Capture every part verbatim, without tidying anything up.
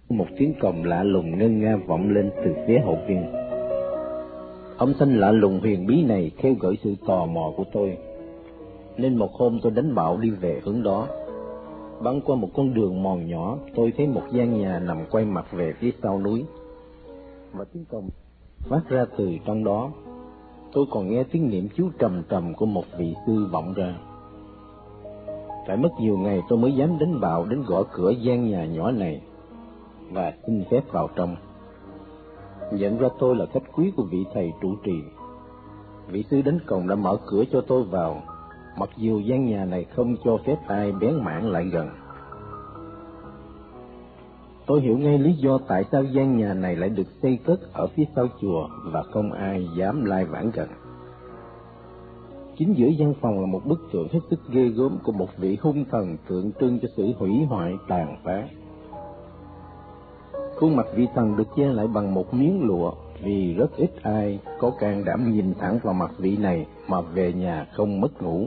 Một tiếng còm lạ lùng ngân nga vọng lên từ phía hậu viên. Âm thanh lạ lùng huyền bí này khêu gợi sự tò mò của tôi, nên một hôm tôi đánh bạo đi về hướng đó. Băng qua một con đường mòn nhỏ, tôi thấy một gian nhà nằm quay mặt về phía sau núi, và tiếng còm phát ra từ trong đó. Tôi còn nghe tiếng niệm chú trầm trầm của một vị sư vọng ra. Phải mất nhiều ngày tôi mới dám đánh bạo đến gõ cửa gian nhà nhỏ này và xin phép vào trong. Nhận ra tôi là khách quý của vị thầy trụ trì, vị sư đánh còm đã mở cửa cho tôi vào, mặc dù gian nhà này không cho phép ai bén mảng lại gần. Tôi hiểu ngay lý do tại sao gian nhà này lại được xây cất ở phía sau chùa và không ai dám lai vãng gần. Chính giữa gian phòng là một bức tượng hết sức ghê gớm của một vị hung thần tượng trưng cho sự hủy hoại tàn phá. Khuôn mặt vị thần được che lại bằng một miếng lụa, vì rất ít ai có can đảm nhìn thẳng vào mặt vị này mà về nhà không mất ngủ.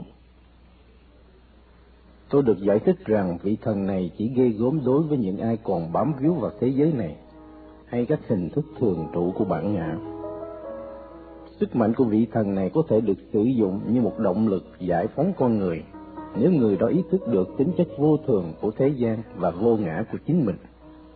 Tôi được giải thích rằng vị thần này chỉ ghê gớm đối với những ai còn bám víu vào thế giới này, hay các hình thức thường trụ của bản ngã. Sức mạnh của vị thần này có thể được sử dụng như một động lực giải phóng con người, nếu người đó ý thức được tính chất vô thường của thế gian và vô ngã của chính mình.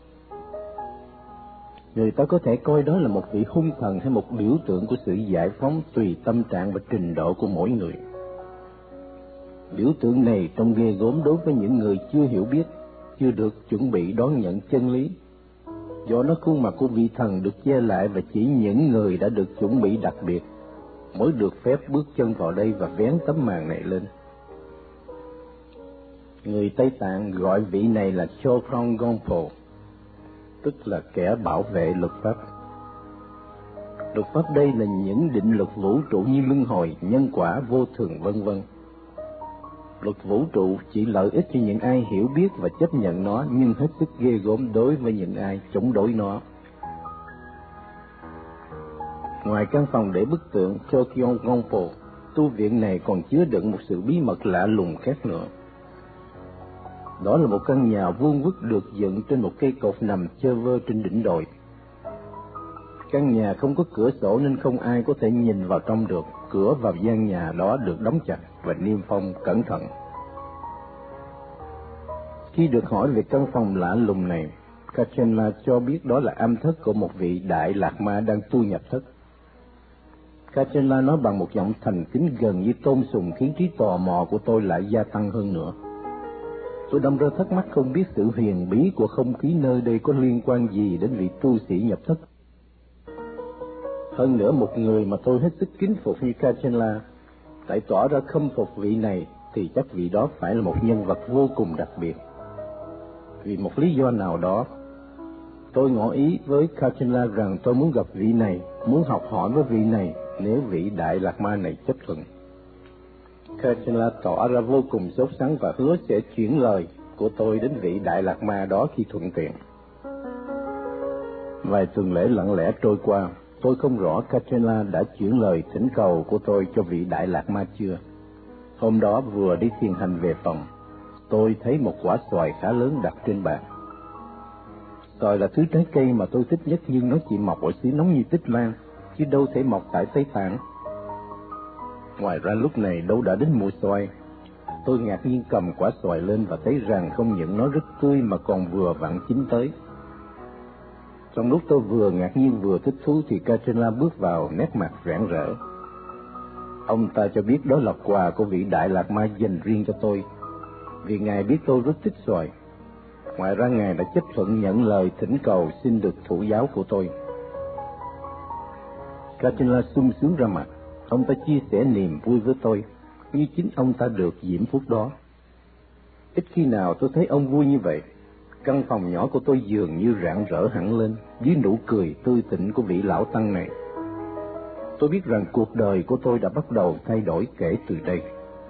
Người ta có thể coi đó là một vị hung thần hay một biểu tượng của sự giải phóng tùy tâm trạng và trình độ của mỗi người. Biểu tượng này trông ghê gớm đối với những người chưa hiểu biết, chưa được chuẩn bị đón nhận chân lý. Do nó khuôn mặt của vị thần được che lại và chỉ những người đã được chuẩn bị đặc biệt mới được phép bước chân vào đây và vén tấm màn này lên. Người Tây Tạng gọi vị này là Chokrong Gongpo, tức là kẻ bảo vệ luật pháp. Luật pháp đây là những định luật vũ trụ như luân hồi, nhân quả, vô thường, vân vân. Luật vũ trụ chỉ lợi ích cho những ai hiểu biết và chấp nhận nó, nhưng hết sức ghê gớm đối với những ai chống đối nó. Ngoài căn phòng để bức tượng Chokyong Gongpo, tu viện này còn chứa đựng một sự bí mật lạ lùng khác nữa. Đó là một căn nhà vuông vức được dựng trên một cây cột nằm chơ vơ trên đỉnh đồi. Căn nhà không có cửa sổ nên không ai có thể nhìn vào trong được. Cửa vào gian nhà đó được đóng chặt và niêm phong cẩn thận. Khi được hỏi về căn phòng lạ lùng này, Kachenla cho biết đó là am thất của một vị đại lạc ma đang tu nhập thất. Kachenla nói bằng một giọng thành kính gần như tôn sùng, khiến trí tò mò của tôi lại gia tăng hơn nữa. Tôi đâm ra thắc mắc không biết sự huyền bí của không khí nơi đây có liên quan gì đến vị tu sĩ nhập thất. Hơn nữa, một người mà tôi hết sức kính phục như Kachenla tại tỏ ra khâm phục vị này, thì chắc vị đó phải là một nhân vật vô cùng đặc biệt. Vì một lý do nào đó, tôi ngỏ ý với Kachenla rằng tôi muốn gặp vị này, muốn học hỏi với vị này nếu vị đại lạc ma này chấp thuận. Kachenla tỏ ra vô cùng sốt sắng và hứa sẽ chuyển lời của tôi đến vị đại lạc ma đó khi thuận tiện. Vài tuần lễ lặng lẽ trôi qua, tôi không rõ Kachenla đã chuyển lời thỉnh cầu của tôi cho vị đại lạc ma chưa. Hôm đó vừa đi thiền hành về phòng, tôi thấy một quả xoài khá lớn đặt trên bàn. Xoài là thứ trái cây mà tôi thích nhất, nhưng nó chỉ mọc ở xứ nóng như Tích Lan, chứ đâu thể mọc tại Tây Tạng. Ngoài ra lúc này đâu đã đến mùa xoài. Tôi ngạc nhiên cầm quả xoài lên và thấy rằng không những nó rất tươi mà còn vừa vặn chín tới. Trong lúc tôi vừa ngạc nhiên vừa thích thú thì Kachenla bước vào, nét mặt rạng rỡ. Ông ta cho biết đó là quà của vị đại lạc ma dành riêng cho tôi, vì ngài biết tôi rất thích xoài. Ngoài ra ngài đã chấp thuận nhận lời thỉnh cầu xin được thụ giáo của tôi. Kachenla sung sướng ra mặt. Ông ta chia sẻ niềm vui với tôi, như chính ông ta được diễm phúc đó. Ít khi nào tôi thấy ông vui như vậy. Căn phòng nhỏ của tôi dường như rạng rỡ hẳn lên dưới nụ cười tươi tỉnh của vị lão tăng này. Tôi biết rằng cuộc đời của tôi đã bắt đầu thay đổi kể từ đây.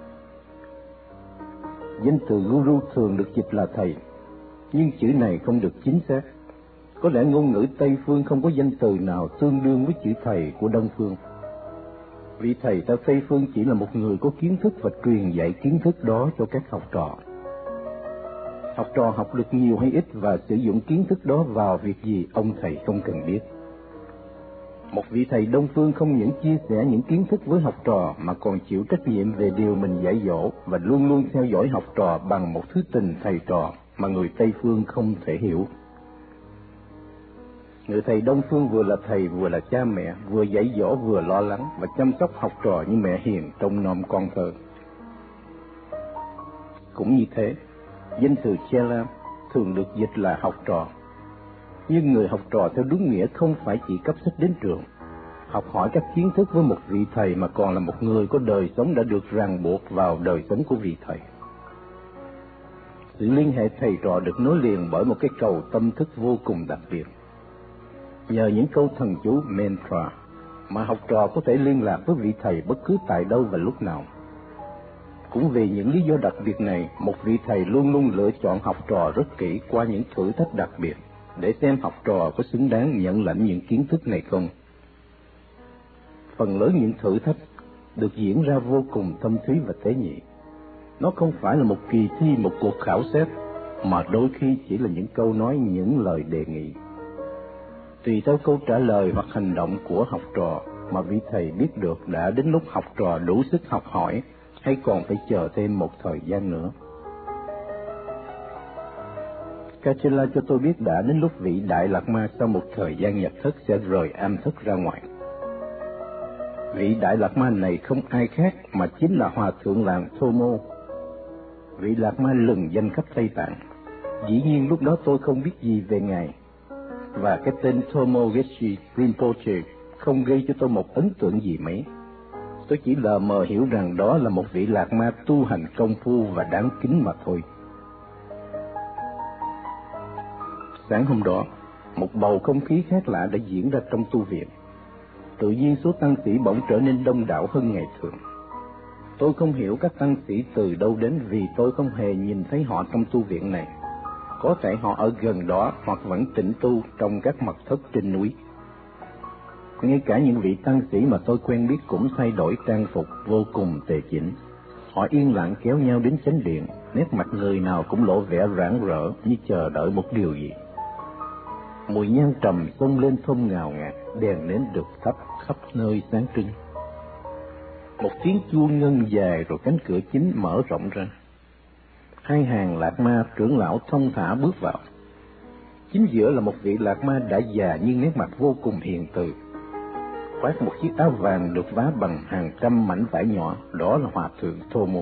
Danh từ Guru thường được dịch là thầy, nhưng chữ này không được chính xác. Có lẽ ngôn ngữ Tây phương không có danh từ nào tương đương với chữ thầy của Đông phương. Vị thầy tại Tây phương chỉ là một người có kiến thức và truyền dạy kiến thức đó cho các học trò. Học trò học được nhiều hay ít và sử dụng kiến thức đó vào việc gì ông thầy không cần biết. Một vị thầy Đông phương không những chia sẻ những kiến thức với học trò mà còn chịu trách nhiệm về điều mình dạy dỗ và luôn luôn theo dõi học trò bằng một thứ tình thầy trò mà người Tây phương không thể hiểu. Người thầy Đông phương vừa là thầy vừa là cha mẹ, vừa dạy dỗ vừa lo lắng và chăm sóc học trò như mẹ hiền trông nom con thơ. Cũng như thế, danh từ Chela thường được dịch là học trò. Nhưng người học trò theo đúng nghĩa không phải chỉ cấp sách đến trường, học hỏi các kiến thức với một vị thầy mà còn là một người có đời sống đã được ràng buộc vào đời sống của vị thầy. Sự liên hệ thầy trò được nối liền bởi một cái cầu tâm thức vô cùng đặc biệt. Nhờ những câu thần chú mantra mà học trò có thể liên lạc với vị thầy bất cứ tại đâu và lúc nào. Cũng vì những lý do đặc biệt này, một vị thầy luôn luôn lựa chọn học trò rất kỹ qua những thử thách đặc biệt để xem học trò có xứng đáng nhận lãnh những kiến thức này không. Phần lớn những thử thách được diễn ra vô cùng thâm thúy và tế nhị. Nó không phải là một kỳ thi, một cuộc khảo xét, mà đôi khi chỉ là những câu nói, những lời đề nghị. Tùy theo câu trả lời hoặc hành động của học trò mà vị thầy biết được đã đến lúc học trò đủ sức học hỏi hay còn phải chờ thêm một thời gian nữa. Kachela cho tôi biết đã đến lúc vị Đại Lạt Ma sau một thời gian nhập thất sẽ rời am thất ra ngoài. Vị Đại Lạt Ma này không ai khác mà chính là Hòa Thượng làng Thomo, vị Lạt Ma lừng danh khắp Tây Tạng. Dĩ nhiên lúc đó tôi không biết gì về Ngài, và cái tên Thomo Geshe Rinpoche không gây cho tôi một ấn tượng gì mấy. Tôi chỉ lờ mờ hiểu rằng đó là một vị Lạt Ma tu hành công phu và đáng kính mà thôi. Sáng hôm đó, một bầu không khí khác lạ đã diễn ra trong tu viện. Tự nhiên số tăng sĩ bỗng trở nên đông đảo hơn ngày thường. Tôi không hiểu các tăng sĩ từ đâu đến vì tôi không hề nhìn thấy họ trong tu viện này. Có thể họ ở gần đó hoặc vẫn tĩnh tu trong các mật thất trên núi. Ngay cả những vị tăng sĩ mà tôi quen biết cũng thay đổi trang phục vô cùng tề chỉnh. Họ yên lặng kéo nhau đến chánh điện, nét mặt người nào cũng lộ vẻ rạng rỡ như chờ đợi một điều gì. Mùi nhang trầm xông lên thơm ngào ngạt, đèn nến được thắp khắp nơi sáng trưng. Một tiếng chuông ngân dài rồi cánh cửa chính mở rộng ra. Hai hàng Lạt Ma trưởng lão thong thả bước vào. Chính giữa là một vị Lạt Ma đã già nhưng nét mặt vô cùng hiền từ, khoác một chiếc áo vàng được vá bằng hàng trăm mảnh vải nhỏ, đó là Hòa Thượng Thomo.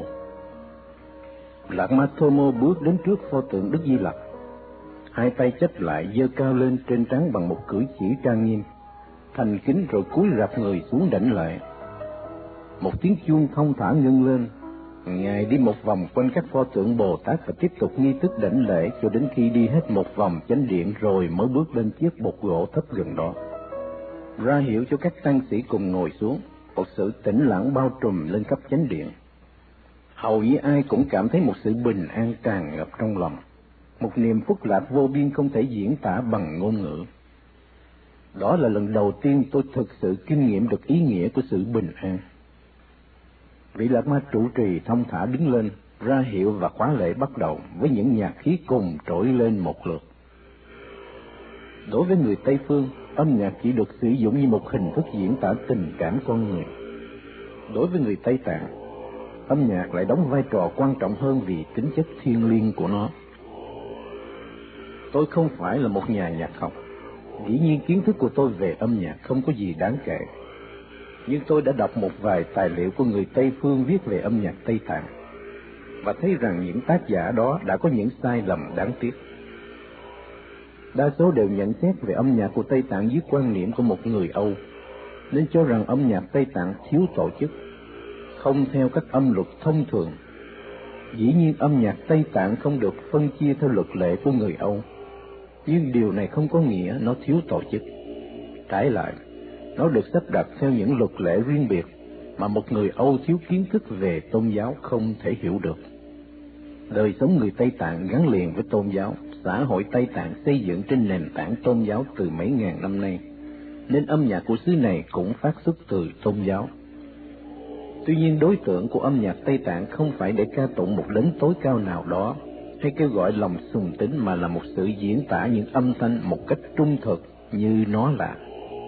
Lạt Ma Thomo bước đến trước pho tượng Đức Di Lặc, hai tay chắp lại giơ cao lên trên trán bằng một cử chỉ trang nghiêm, thành kính rồi cúi rạp người xuống đảnh lễ. Một tiếng chuông thông thả ngân lên. Ngài đi một vòng quanh các pho tượng Bồ Tát và tiếp tục nghi thức đảnh lễ cho đến khi đi hết một vòng chánh điện rồi mới bước lên chiếc bục gỗ thấp gần đó, ra hiệu cho các tăng sĩ cùng ngồi xuống. Một sự tĩnh lặng bao trùm lên khắp chánh điện. Hầu như ai cũng cảm thấy một sự bình an tràn ngập trong lòng, một niềm phúc lạc vô biên không thể diễn tả bằng ngôn ngữ. Đó là lần đầu tiên tôi thực sự kinh nghiệm được ý nghĩa của sự bình an. Vị Lạt Ma trụ trì thông thả đứng lên, ra hiệu và khóa lễ bắt đầu với những nhạc khí cùng trỗi lên một lượt. Đối với người Tây phương, âm nhạc chỉ được sử dụng như một hình thức diễn tả tình cảm con người. Đối với người Tây Tạng, âm nhạc lại đóng vai trò quan trọng hơn vì tính chất thiêng liêng của nó. Tôi không phải là một nhà nhạc học, dĩ nhiên kiến thức của tôi về âm nhạc không có gì đáng kể. Nhưng tôi đã đọc một vài tài liệu của người Tây phương viết về âm nhạc Tây Tạng, và thấy rằng những tác giả đó đã có những sai lầm đáng tiếc. Đa số đều nhận xét về âm nhạc của Tây Tạng dưới quan niệm của một người Âu, nên cho rằng âm nhạc Tây Tạng thiếu tổ chức, không theo các âm luật thông thường. Dĩ nhiên âm nhạc Tây Tạng không được phân chia theo luật lệ của người Âu, nhưng điều này không có nghĩa nó thiếu tổ chức. Trái lại, nó được sắp đặt theo những luật lệ riêng biệt mà một người Âu thiếu kiến thức về tôn giáo không thể hiểu được. Đời sống người Tây Tạng gắn liền với tôn giáo, xã hội Tây Tạng xây dựng trên nền tảng tôn giáo từ mấy ngàn năm nay, nên âm nhạc của xứ này cũng phát xuất từ tôn giáo. Tuy nhiên đối tượng của âm nhạc Tây Tạng không phải để ca tụng một đấng tối cao nào đó, hay kêu gọi lòng sùng tín, mà là một sự diễn tả những âm thanh một cách trung thực như nó là.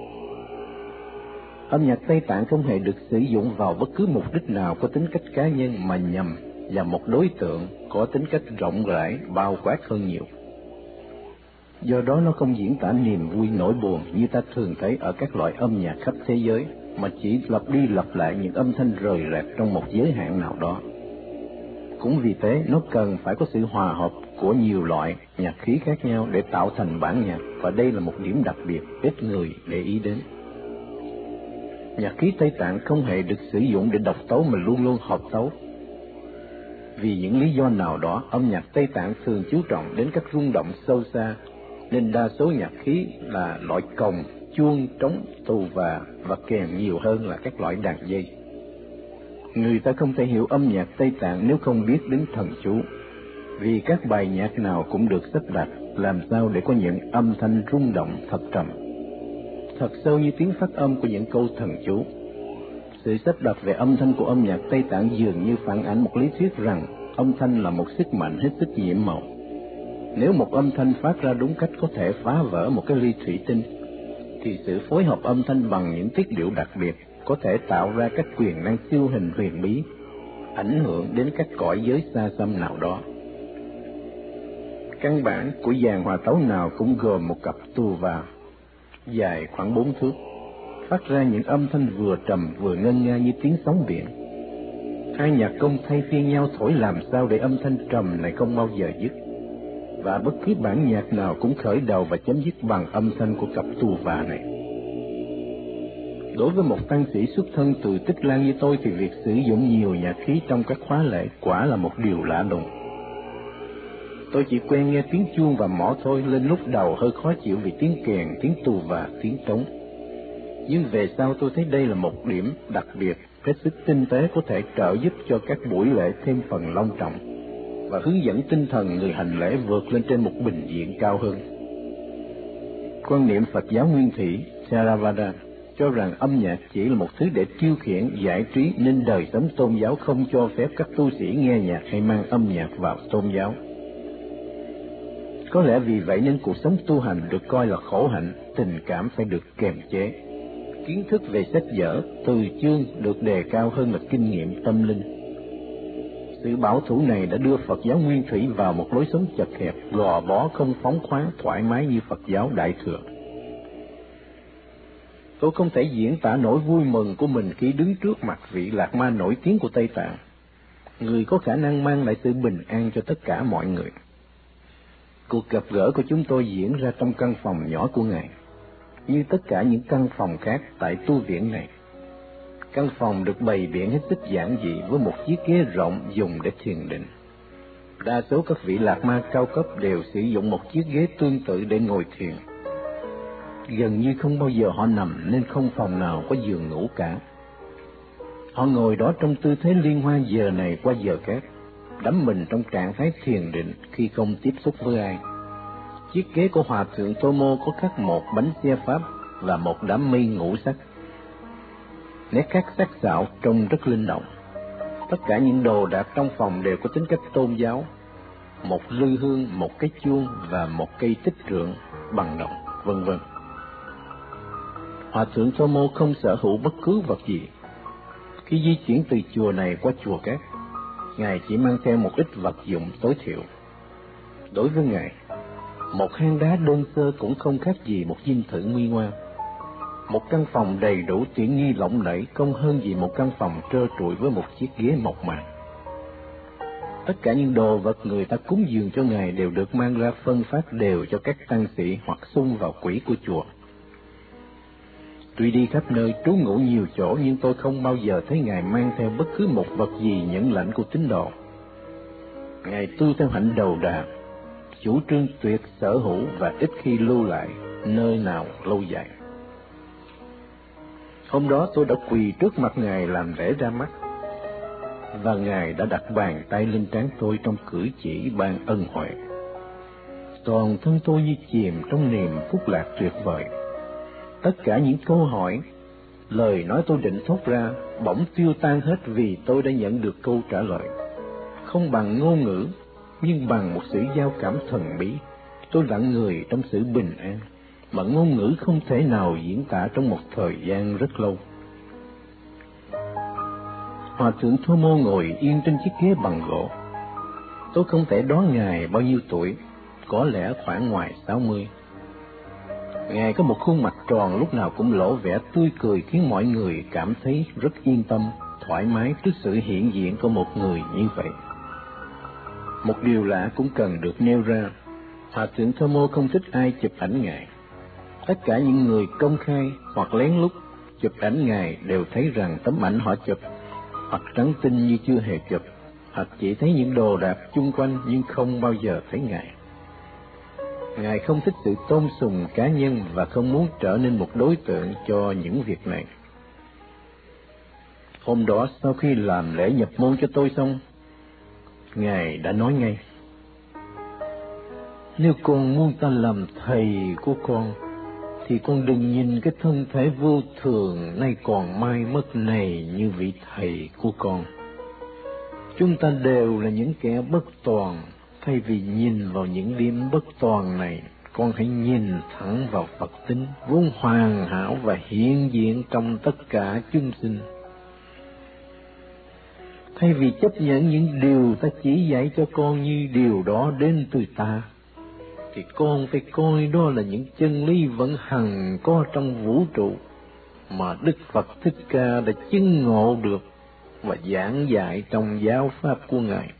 Âm nhạc Tây Tạng không hề được sử dụng vào bất cứ mục đích nào có tính cách cá nhân, mà nhằm vào một đối tượng có tính cách rộng rãi, bao quát hơn nhiều. Do đó nó không diễn tả niềm vui nỗi buồn như ta thường thấy ở các loại âm nhạc khắp thế giới, mà chỉ lặp đi lặp lại những âm thanh rời rạc trong một giới hạn nào đó. Cũng vì thế, nó cần phải có sự hòa hợp của nhiều loại nhạc khí khác nhau để tạo thành bản nhạc, và đây là một điểm đặc biệt ít người để ý đến. Nhạc khí Tây Tạng không hề được sử dụng để độc tấu, mà luôn luôn hợp tấu. Vì những lý do nào đó, âm nhạc Tây Tạng thường chú trọng đến các rung động sâu xa, nên đa số nhạc khí là loại cồng, chuông, trống, tù và và kèn nhiều hơn là các loại đàn dây. Người ta không thể hiểu âm nhạc Tây Tạng nếu không biết đến thần chú, vì các bài nhạc nào cũng được sắp đặt làm sao để có những âm thanh rung động thật trầm, thật sâu như tiếng phát âm của những câu thần chú. Sự sắp đặt về âm thanh của âm nhạc Tây Tạng dường như phản ánh một lý thuyết rằng âm thanh là một sức mạnh hết sức nhiệm màu. Nếu một âm thanh phát ra đúng cách có thể phá vỡ một cái ly thủy tinh, thì sự phối hợp âm thanh bằng những tiết điệu đặc biệt có thể tạo ra các quyền năng siêu hình huyền bí, ảnh hưởng đến các cõi giới xa xăm nào đó. Căn bản của dàn hòa tấu nào cũng gồm một cặp tù và dài khoảng bốn thước, phát ra những âm thanh vừa trầm vừa ngân nga như tiếng sóng biển. Hai nhạc công thay phiên nhau thổi làm sao để âm thanh trầm này không bao giờ dứt, và bất cứ bản nhạc nào cũng khởi đầu và chấm dứt bằng âm thanh của cặp tù và này. Đối với một tăng sĩ xuất thân từ Tích Lan như tôi thì việc sử dụng nhiều nhạc khí trong các khóa lễ quả là một điều lạ lùng. Tôi chỉ quen nghe tiếng chuông và mõ thôi, lên lúc đầu hơi khó chịu vì tiếng kèn, tiếng tù và tiếng trống. Nhưng về sau tôi thấy đây là một điểm đặc biệt, hết sức tinh tế có thể trợ giúp cho các buổi lễ thêm phần long trọng, và hướng dẫn tinh thần người hành lễ vượt lên trên một bình diện cao hơn. Quan niệm Phật giáo Nguyên Thủy Theravada cho rằng âm nhạc chỉ là một thứ để tiêu khiển, giải trí, nên đời sống tôn giáo không cho phép các tu sĩ nghe nhạc hay mang âm nhạc vào tôn giáo. Có lẽ vì vậy nên cuộc sống tu hành được coi là khổ hạnh, tình cảm phải được kềm chế. Kiến thức về sách vở, từ chương được đề cao hơn là kinh nghiệm tâm linh. Sự bảo thủ này đã đưa Phật giáo Nguyên Thủy vào một lối sống chật hẹp, gò bó, không phóng khoáng, thoải mái như Phật giáo Đại Thừa. Tôi không thể diễn tả nỗi vui mừng của mình khi đứng trước mặt vị Lạc Ma nổi tiếng của Tây Tạng, người có khả năng mang lại sự bình an cho tất cả mọi người. Cuộc gặp gỡ của chúng tôi diễn ra trong căn phòng nhỏ của Ngài, như tất cả những căn phòng khác tại tu viện này. Căn phòng được bày biện hết sức giản dị với một chiếc ghế rộng dùng để thiền định. Đa số các vị Lạc Ma cao cấp đều sử dụng một chiếc ghế tương tự để ngồi thiền. Gần như không bao giờ họ nằm, nên không phòng nào có giường ngủ cả. Họ ngồi đó trong tư thế liên hoan giờ này qua giờ khác, đắm mình trong trạng thái thiền định khi không tiếp xúc với ai. Chiếc ghế của Hòa thượng Tomo có khắc một bánh xe Pháp và một đám mây ngũ sắc. Nét khắc sắc sảo trông rất linh động. Tất cả những đồ đạc trong phòng đều có tính cách tôn giáo: một lư hương, một cái chuông và một cây tích trượng bằng đồng, vân vân. Hòa thượng Tomo không sở hữu bất cứ vật gì. Khi di chuyển từ chùa này qua chùa khác, Ngài chỉ mang theo một ít vật dụng tối thiểu. Đối với Ngài, một hang đá đơn sơ cũng không khác gì một dinh thự nguy nga. Một căn phòng đầy đủ tiện nghi lộng lẫy không hơn gì một căn phòng trơ trụi với một chiếc ghế mộc mạc. Tất cả những đồ vật người ta cúng dường cho Ngài đều được mang ra phân phát đều cho các tăng sĩ hoặc xung vào quỹ của chùa. Tuy đi khắp nơi trú ngụ nhiều chỗ, nhưng tôi không bao giờ thấy Ngài mang theo bất cứ một vật gì nhận lãnh của tín đồ. Ngài tu theo hạnh đầu đà, chủ trương tuyệt sở hữu và ít khi lưu lại nơi nào lâu dài. Hôm đó tôi đã quỳ trước mặt Ngài làm lễ ra mắt, và Ngài đã đặt bàn tay lên trán tôi trong cử chỉ ban ân huệ. Toàn thân tôi như chìm trong niềm phúc lạc tuyệt vời. Tất cả những câu hỏi, lời nói tôi định thốt ra bỗng tiêu tan hết vì tôi đã nhận được câu trả lời. Không bằng ngôn ngữ, nhưng bằng một sự giao cảm thần bí, tôi lặng người trong sự bình an mà ngôn ngữ không thể nào diễn tả trong một thời gian rất lâu. Hòa thượng Thomo ngồi yên trên chiếc ghế bằng gỗ. Tôi không thể đoán Ngài bao nhiêu tuổi, có lẽ khoảng ngoài sáu mươi. Ngài có một khuôn mặt tròn lúc nào cũng lộ vẻ tươi cười khiến mọi người cảm thấy rất yên tâm, thoải mái trước sự hiện diện của một người như vậy. Một điều lạ cũng cần được nêu ra, Hòa thượng Thomo không thích ai chụp ảnh Ngài. Tất cả những người công khai hoặc lén lút chụp ảnh Ngài đều thấy rằng tấm ảnh họ chụp hoặc trắng tinh như chưa hề chụp, hoặc chỉ thấy những đồ đạc chung quanh nhưng không bao giờ thấy Ngài. Ngài không thích sự tôn sùng cá nhân và không muốn trở nên một đối tượng cho những việc này. Hôm đó sau khi làm lễ nhập môn cho tôi xong, Ngài đã nói ngay: nếu con muốn ta làm thầy của con, thì con đừng nhìn cái thân thể vô thường nay còn mai mất này như vị thầy của con. Chúng ta đều là những kẻ bất toàn. Thay vì nhìn vào những điểm bất toàn này, con hãy nhìn thẳng vào Phật tính vốn hoàn hảo và hiện diện trong tất cả chúng sinh. Thay vì chấp nhận những điều ta chỉ dạy cho con như điều đó đến từ ta, thì con phải coi đó là những chân lý vẫn hằng có trong vũ trụ mà Đức Phật Thích Ca đã chứng ngộ được và giảng dạy trong giáo pháp của Ngài.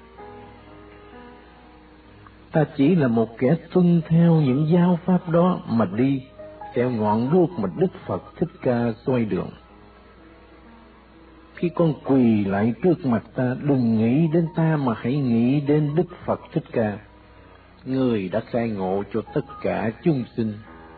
Ta chỉ là một kẻ tuân theo những giáo pháp đó mà đi theo ngọn đuốc mà Đức Phật Thích Ca soi đường. Khi con quỳ lại trước mặt ta, đừng nghĩ đến ta mà hãy nghĩ đến Đức Phật Thích Ca, người đã khai ngộ cho tất cả chúng sinh.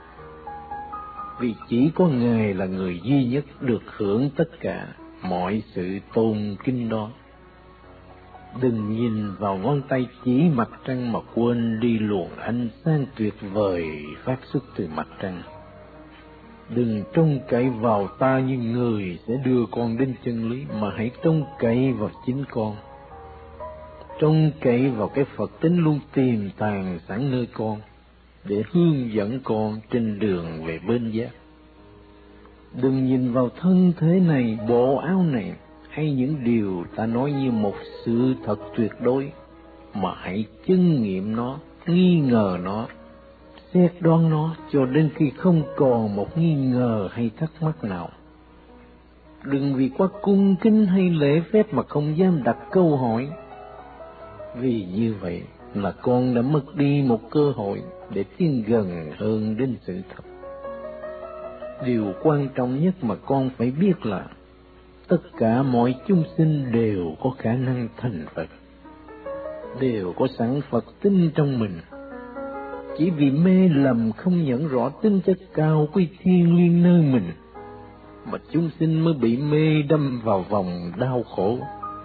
Vì chỉ có Ngài là người duy nhất được hưởng tất cả mọi sự tôn kính đó. Đừng nhìn vào ngón tay chỉ mặt trăng mà quên đi luồng ánh sáng tuyệt vời phát xuất từ mặt trăng. Đừng trông cậy vào ta như người sẽ đưa con đến chân lý, mà hãy trông cậy vào chính con. Trông cậy vào cái Phật tính luôn tiềm tàng sẵn nơi con, để hướng dẫn con trên đường về bên giác. Đừng nhìn vào thân thể này, bộ áo này, hay những điều ta nói như một sự thật tuyệt đối, mà hãy chứng nghiệm nó, nghi ngờ nó, xét đoán nó cho đến khi không còn một nghi ngờ hay thắc mắc nào. Đừng vì quá cung kính hay lễ phép mà không dám đặt câu hỏi, vì như vậy là con đã mất đi một cơ hội để tiến gần hơn đến sự thật. Điều quan trọng nhất mà con phải biết là tất cả mọi chúng sinh đều có khả năng thành Phật, đều có sẵn Phật tính trong mình. Chỉ vì mê lầm không nhận rõ tính chất cao quý thiêng liêng nơi mình, mà chúng sinh mới bị mê đâm vào vòng đau khổ.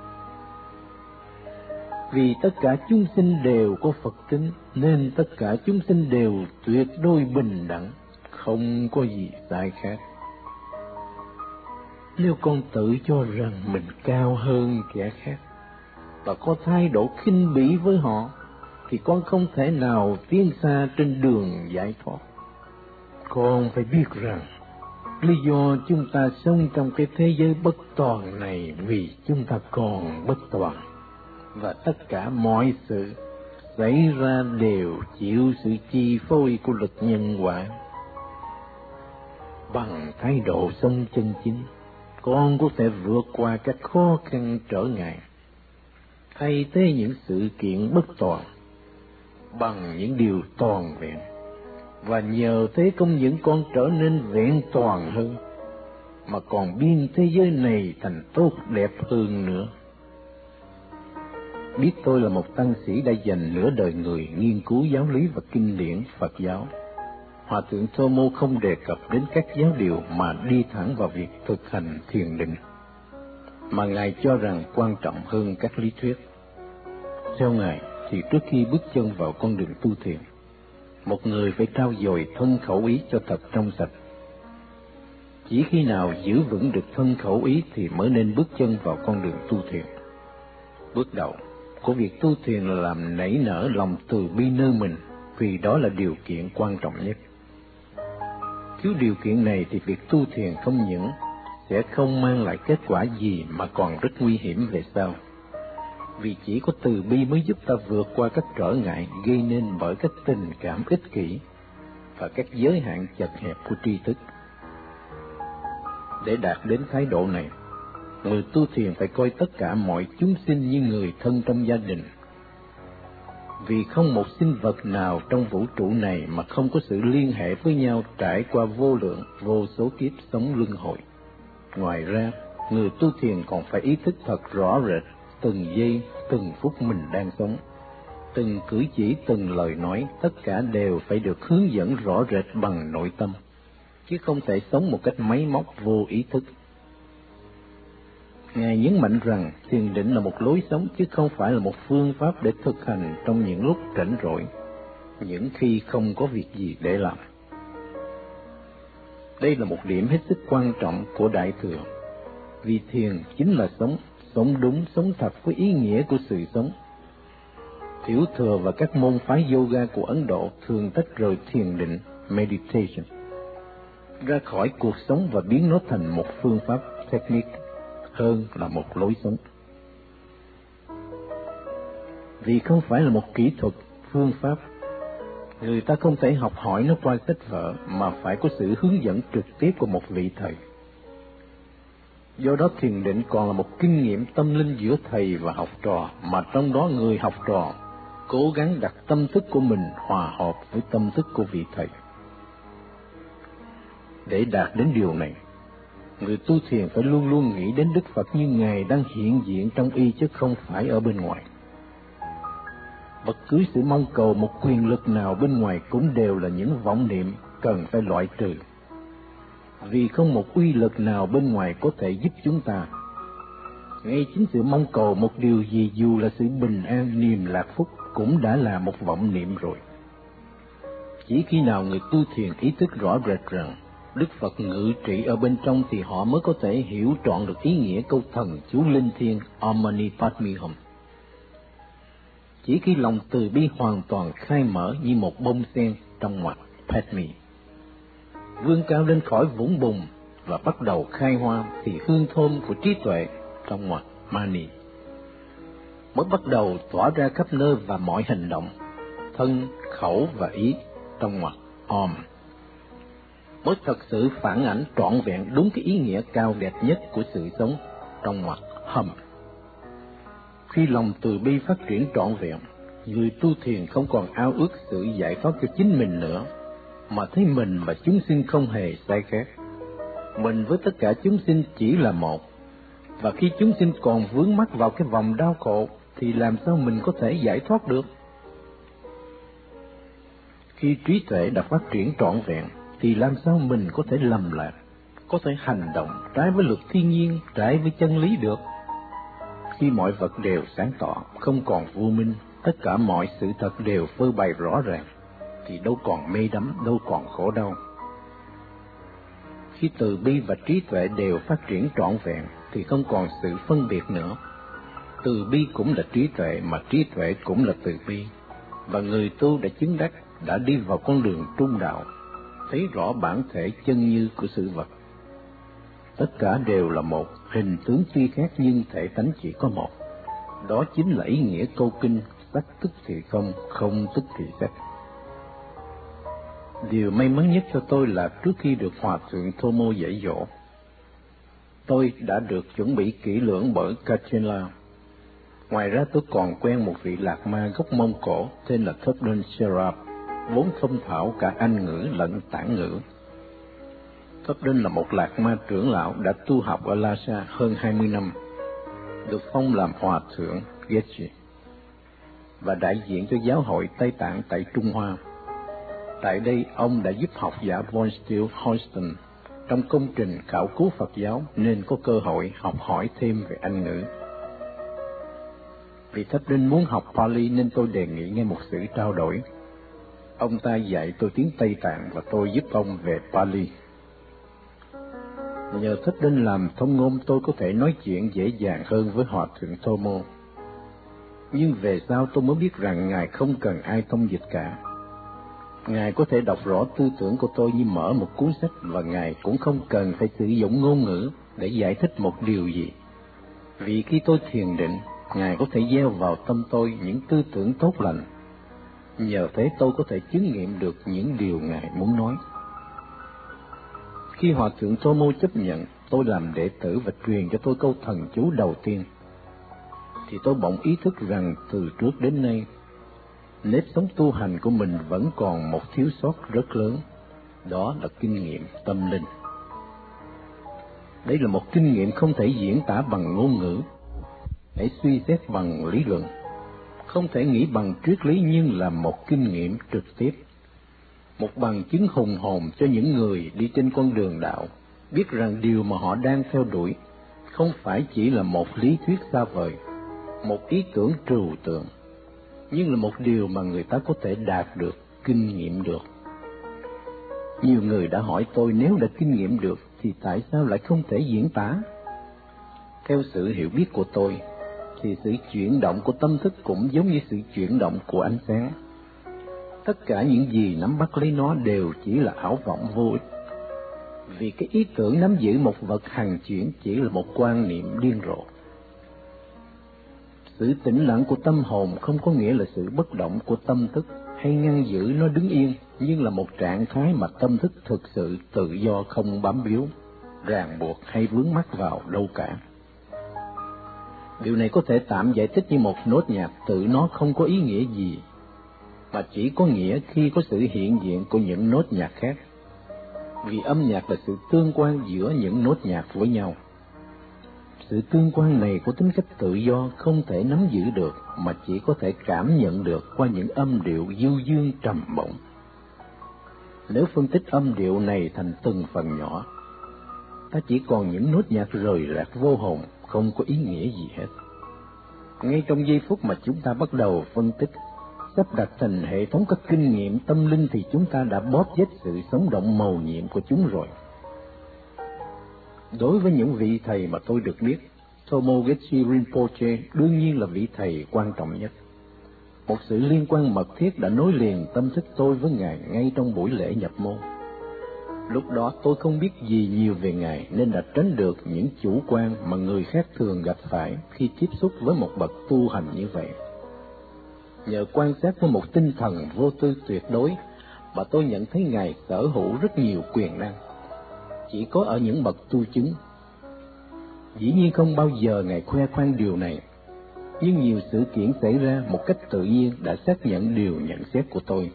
Vì tất cả chúng sinh đều có Phật tính, nên tất cả chúng sinh đều tuyệt đối bình đẳng, không có gì sai khác. Nếu con tự cho rằng mình cao hơn kẻ khác và có thái độ khinh bỉ với họ, thì con không thể nào tiến xa trên đường giải thoát. Con phải biết rằng lý do chúng ta sống trong cái thế giới bất toàn này vì chúng ta còn bất toàn, và tất cả mọi sự xảy ra đều chịu sự chi phối của lực nhân quả. Bằng thái độ sống chân chính, con có thể vượt qua các khó khăn trở ngại, thay thế những sự kiện bất toàn bằng những điều toàn vẹn, và nhờ thế không những con trở nên vẹn toàn hơn, mà còn biến thế giới này thành tốt đẹp hơn nữa. Biết tôi là một tăng sĩ đã dành nửa đời người nghiên cứu giáo lý và kinh điển Phật giáo, Hòa thượng Thomo không đề cập đến các giáo điều mà đi thẳng vào việc thực hành thiền định, mà Ngài cho rằng quan trọng hơn các lý thuyết. Theo Ngài thì trước khi bước chân vào con đường tu thiền, một người phải trau dồi thân khẩu ý cho thật trong sạch. Chỉ khi nào giữ vững được thân khẩu ý thì mới nên bước chân vào con đường tu thiền. Bước đầu, của việc tu thiền là làm nảy nở lòng từ bi nơi mình, vì đó là điều kiện quan trọng nhất. Thiếu điều kiện này thì việc tu thiền không những sẽ không mang lại kết quả gì mà còn rất nguy hiểm về sau. Vì chỉ có từ bi mới giúp ta vượt qua các trở ngại gây nên bởi các tình cảm ích kỷ và các giới hạn chật hẹp của tri thức. Để đạt đến thái độ này, người tu thiền phải coi tất cả mọi chúng sinh như người thân trong gia đình. Vì không một sinh vật nào trong vũ trụ này mà không có sự liên hệ với nhau trải qua vô lượng, vô số kiếp sống luân hồi. Ngoài ra, người tu thiền còn phải ý thức thật rõ rệt từng giây, từng phút mình đang sống. Từng cử chỉ, từng lời nói, tất cả đều phải được hướng dẫn rõ rệt bằng nội tâm, chứ không thể sống một cách máy móc vô ý thức. Ngài nhấn mạnh rằng thiền định là một lối sống chứ không phải là một phương pháp để thực hành trong những lúc rảnh rỗi, những khi không có việc gì để làm. Đây là một điểm hết sức quan trọng của Đại Thừa, vì thiền chính là sống, sống đúng, sống thật với ý nghĩa của sự sống. Tiểu Thừa và các môn phái yoga của Ấn Độ thường tách rời thiền định, meditation, ra khỏi cuộc sống và biến nó thành một phương pháp, technique, hơn là một lối sống. Vì không phải là một kỹ thuật, phương pháp, người ta không thể học hỏi nó qua sách vở mà phải có sự hướng dẫn trực tiếp của một vị thầy. Do đó thiền định còn là một kinh nghiệm tâm linh giữa thầy và học trò, mà trong đó người học trò cố gắng đặt tâm thức của mình hòa hợp với tâm thức của vị thầy. Để đạt đến điều này, người tu thiền phải luôn luôn nghĩ đến Đức Phật như Ngài đang hiện diện trong y chứ không phải ở bên ngoài. Bất cứ sự mong cầu một quyền lực nào bên ngoài cũng đều là những vọng niệm cần phải loại trừ. Vì không một uy lực nào bên ngoài có thể giúp chúng ta. Ngay chính sự mong cầu một điều gì, dù là sự bình an, niềm lạc phúc, cũng đã là một vọng niệm rồi. Chỉ khi nào người tu thiền ý thức rõ rệt rằng Đức Phật ngự trị ở bên trong thì họ mới có thể hiểu trọn được ý nghĩa câu thần chú linh thiêng Om Mani Padme Hum. Chỉ khi lòng từ bi hoàn toàn khai mở như một bông sen trong ngoặc Padme, vươn cao lên khỏi vũng bùn và bắt đầu khai hoa, thì hương thơm của trí tuệ trong ngoặc Mani mới bắt đầu tỏa ra khắp nơi và mọi hành động, thân, khẩu và ý trong ngoặc Om mới thật sự phản ảnh trọn vẹn đúng cái ý nghĩa cao đẹp nhất của sự sống trong ngoặc Hum. Khi lòng từ bi phát triển trọn vẹn, người tu thiền không còn ao ước sự giải thoát cho chính mình nữa, mà thấy mình và chúng sinh không hề sai khác. Mình với tất cả chúng sinh chỉ là một, và khi chúng sinh còn vướng mắc vào cái vòng đau khổ, thì làm sao mình có thể giải thoát được? Khi trí tuệ đã phát triển trọn vẹn, thì làm sao mình có thể lầm lạc, có thể hành động trái với luật thiên nhiên, trái với chân lý được? Khi mọi vật đều sáng tỏ, không còn vô minh, tất cả mọi sự thật đều phơi bày rõ ràng, thì đâu còn mê đắm, đâu còn khổ đau. Khi từ bi và trí tuệ đều phát triển trọn vẹn, thì không còn sự phân biệt nữa. Từ bi cũng là trí tuệ, mà trí tuệ cũng là từ bi. Và người tu đã chứng đắc, đã đi vào con đường trung đạo, thấy rõ bản thể chân như của sự vật. Tất cả đều là một, hình tướng tuy khác nhưng thể tánh chỉ có một. Đó chính là ý nghĩa câu kinh sắc tức thì không, không tức thì sắc. Điều may mắn nhất cho tôi là trước khi được Hòa Thượng Thomo dạy dỗ, tôi đã được chuẩn bị kỹ lưỡng bởi Kachenla. Ngoài ra tôi còn quen một vị lạc ma gốc Mông Cổ tên là Thubden Sherab, vốn thông thạo cả Anh ngữ lẫn Tản ngữ. Thubden là một lạc ma trưởng lão đã tu học ở Lhasa hơn hai mươi năm, được phong làm Hòa Thượng Geshe và đại diện cho giáo hội Tây Tạng tại Trung Hoa. Tại đây, ông đã giúp học giả Von Steele Houston trong công trình khảo cứu Phật giáo, nên có cơ hội học hỏi thêm về Anh ngữ. Vì Thubden muốn học Pali nên tôi đề nghị nghe một sự trao đổi. Ông ta dạy tôi tiếng Tây Tạng và tôi giúp ông về Pali. Nhờ Thubden làm thông ngôn, tôi có thể nói chuyện dễ dàng hơn với Hòa Thượng Thomo. Nhưng về sau tôi mới biết rằng Ngài không cần ai thông dịch cả. Ngài có thể đọc rõ tư tưởng của tôi như mở một cuốn sách, và Ngài cũng không cần phải sử dụng ngôn ngữ để giải thích một điều gì. Vì khi tôi thiền định, Ngài có thể gieo vào tâm tôi những tư tưởng tốt lành. Nhờ thế tôi có thể chứng nghiệm được những điều Ngài muốn nói. Khi Hòa thượng Thomo chấp nhận tôi làm đệ tử và truyền cho tôi câu thần chú đầu tiên, thì tôi bỗng ý thức rằng từ trước đến nay, nếp sống tu hành của mình vẫn còn một thiếu sót rất lớn, đó là kinh nghiệm tâm linh. Đây là một kinh nghiệm không thể diễn tả bằng ngôn ngữ, hãy suy xét bằng lý luận, không thể nghĩ bằng triết lý, nhưng là một kinh nghiệm trực tiếp, một bằng chứng hùng hồn cho những người đi trên con đường đạo, biết rằng điều mà họ đang theo đuổi không phải chỉ là một lý thuyết xa vời, một ý tưởng trừu tượng, nhưng là một điều mà người ta có thể đạt được, kinh nghiệm được. Nhiều người đã hỏi tôi nếu đã kinh nghiệm được thì tại sao lại không thể diễn tả? Theo sự hiểu biết của tôi, thì sự chuyển động của tâm thức cũng giống như sự chuyển động của ánh sáng. Tất cả những gì nắm bắt lấy nó đều chỉ là ảo vọng vô ích, vì cái ý tưởng nắm giữ một vật hằng chuyển chỉ là một quan niệm điên rồ. Sự tĩnh lặng của tâm hồn không có nghĩa là sự bất động của tâm thức hay ngăn giữ nó đứng yên, nhưng là một trạng thái mà tâm thức thực sự tự do, không bám víu, ràng buộc hay vướng mắc vào đâu cả. Điều này có thể tạm giải thích như một nốt nhạc tự nó không có ý nghĩa gì, mà chỉ có nghĩa khi có sự hiện diện của những nốt nhạc khác. Vì âm nhạc là sự tương quan giữa những nốt nhạc với nhau. Sự tương quan này có tính cách tự do, không thể nắm giữ được, mà chỉ có thể cảm nhận được qua những âm điệu du dương trầm bổng. Nếu phân tích âm điệu này thành từng phần nhỏ, ta chỉ còn những nốt nhạc rời rạc vô hồn, không có ý nghĩa gì hết. Ngay trong giây phút mà chúng ta bắt đầu phân tích, sắp đặt thành hệ thống các kinh nghiệm tâm linh, thì chúng ta đã bóp chết sự sống động mầu nhiệm của chúng rồi. Đối với những vị thầy mà tôi được biết, Thomo Getji Rinpoche đương nhiên là vị thầy quan trọng nhất. Một sự liên quan mật thiết đã nối liền tâm thức tôi với Ngài ngay trong buổi lễ nhập môn. Lúc đó tôi không biết gì nhiều về Ngài nên đã tránh được những chủ quan mà người khác thường gặp phải khi tiếp xúc với một bậc tu hành như vậy. Nhờ quan sát với một tinh thần vô tư tuyệt đối mà tôi nhận thấy Ngài sở hữu rất nhiều quyền năng, chỉ có ở những bậc tu chứng. Dĩ nhiên không bao giờ Ngài khoe khoang điều này, nhưng nhiều sự kiện xảy ra một cách tự nhiên đã xác nhận điều nhận xét của tôi.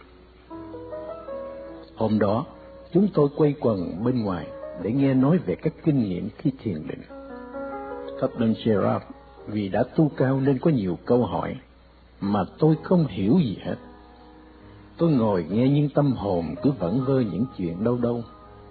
Hôm đó, chúng tôi quây quần bên ngoài để nghe nói về các kinh nghiệm khi thiền định. Thubten Sherab vì đã tu cao nên có nhiều câu hỏi mà tôi không hiểu gì hết. Tôi ngồi nghe nhưng tâm hồn cứ vẩn vơ những chuyện đâu đâu.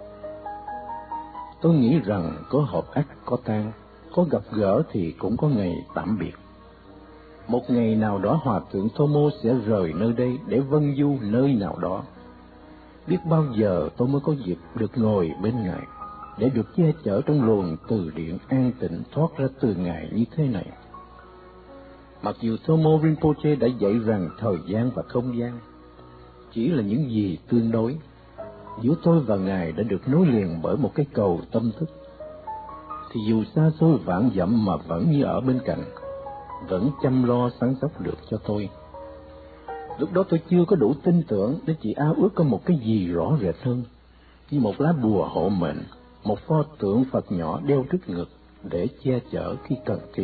Tôi nghĩ rằng có hợp ắt có tan, có gặp gỡ thì cũng có ngày tạm biệt. Một ngày nào đó Hòa thượng Thomo sẽ rời nơi đây để vân du nơi nào đó. Biết bao giờ tôi mới có dịp được ngồi bên Ngài, để được che chở trong luồng từ điển an tịnh thoát ra từ Ngài như thế này. Mặc dù Thomo Rinpoche đã dạy rằng thời gian và không gian chỉ là những gì tương đối, giữa tôi và Ngài đã được nối liền bởi một cái cầu tâm thức, thì dù xa xôi vạn dặm mà vẫn như ở bên cạnh, vẫn chăm lo săn sóc được cho tôi. Lúc đó tôi chưa có đủ tin tưởng để chỉ ao ước có một cái gì rõ rệt hơn, như một lá bùa hộ mệnh, một pho tượng Phật nhỏ đeo trước ngực để che chở khi cần thiết.